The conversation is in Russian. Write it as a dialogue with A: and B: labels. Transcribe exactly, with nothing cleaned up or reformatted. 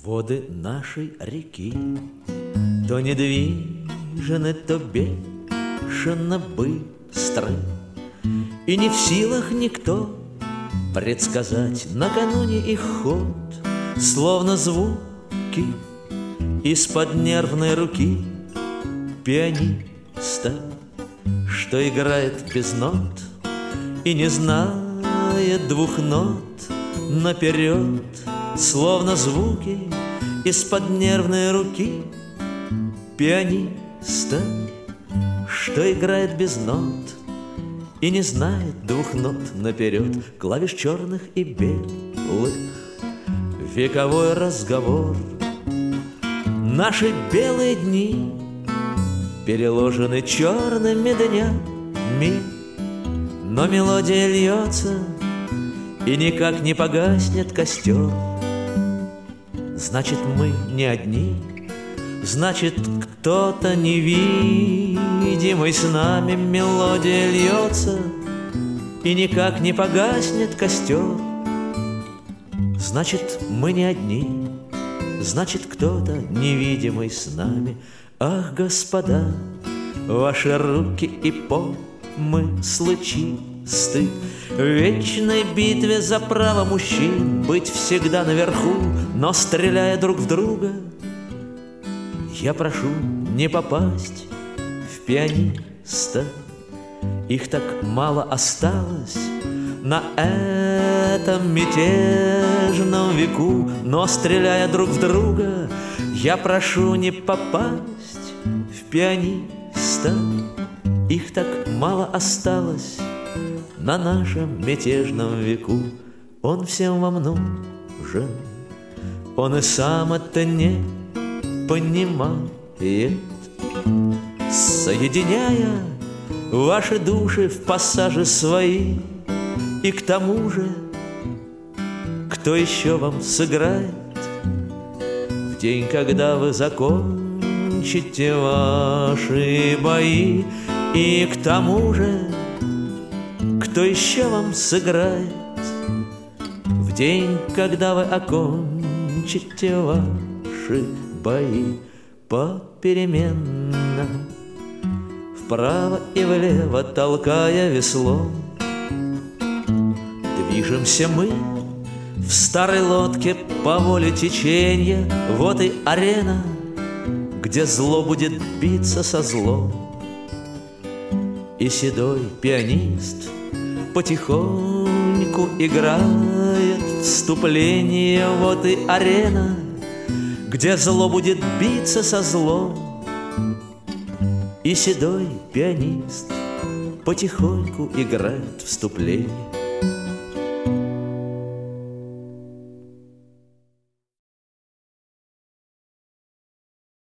A: Воды нашей реки то недвижны, то бешено быстры, и не в силах никто предсказать накануне их ход, словно звуки из-под нервной руки пианиста, что играет без нот и не знает двух нот наперед, словно звуки из-под нервной руки пианиста, что играет без нот и не знает двух нот наперед, клавиш черных и белых. Вековой разговор. Наши белые дни переложены черными днями, но мелодия льется, и никак не погаснет костер. Значит, мы не одни, значит, кто-то невидимый с нами. Мелодия льется, и никак не погаснет костер. Значит, мы не одни, значит, кто-то невидимый с нами. Ах, господа, ваши руки и помыслы чисты, в вечной битве за право мужчин быть всегда наверху, но стреляя друг в друга, я прошу не попасть в пианиста. Их так мало осталось на этом мятежном веку, но стреляя друг в друга, я прошу не попасть в пианиста. Их так мало осталось на нашем мятежном веку. Он всем вам нужен, он и сам это не понимает, соединяя ваши души в пассажи свои. И к тому же, кто еще вам сыграет в день, когда вы закончите ваши бои? И к тому же, кто еще вам сыграет в день, когда вы окончите ваши бои? Попеременно, вправо и влево толкая весло, движемся мы в старой лодке по воле течения. Вот и арена, где зло будет биться со злом. И седой пианист потихоньку играет вступление. Вот и арена, где зло будет биться со злом. И седой пианист потихоньку играет вступление.